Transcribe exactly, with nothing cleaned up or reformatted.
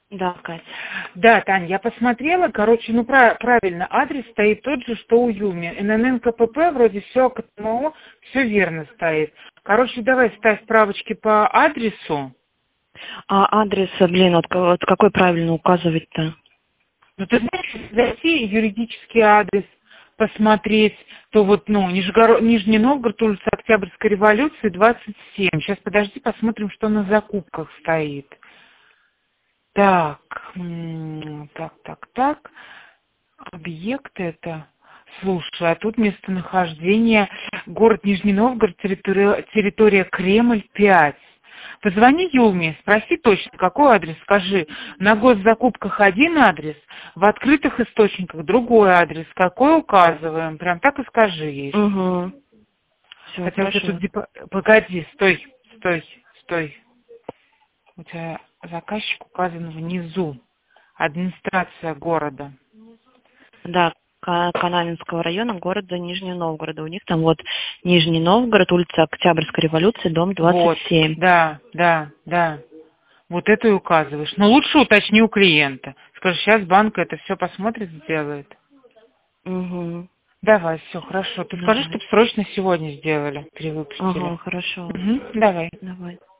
Да, Кать. Да, Тань, я посмотрела, короче, ну пра- правильно, адрес стоит тот же, что у Юми. эн эн эн ка пэ пэ вроде все, ка тэ эм о, все верно стоит. Короче, давай ставь справочки по адресу. А адрес, блин, вот, ка- вот какой правильно указывать-то? Ну, ты знаешь, если зайти юридический адрес, посмотреть, то вот, ну, Нижегоро- Нижний Новгород, улица Октябрьской революции, двадцать семь. Сейчас, подожди, посмотрим, что на закупках стоит. Так, м, так, так, так. Объект это. Слушай, а тут местонахождение город Нижний Новгород, территория, территория Кремль пять. Позвони Юлме, спроси точно, какой адрес, скажи. На госзакупках один адрес, в открытых источниках другой адрес. Какой указываем? Прям так и скажи ей. Угу. Все, Хотя у тебя тут... хорошо. депо- Погоди, стой, стой, стой. У тебя заказчик указан внизу. Администрация города. Да, Ка- Канавинского района, города Нижний Новгорода. У них там вот Нижний Новгород, улица Октябрьской революции, дом двадцать Вот, семь. да, да, да. Вот это и указываешь. Но лучше уточни у клиента. Скажи, сейчас банк это все посмотрит, сделает. Угу. Давай, все, хорошо. Ты скажи, Давай. чтобы срочно сегодня сделали, перевыпустили. Ага, хорошо. Угу, давай. Давай.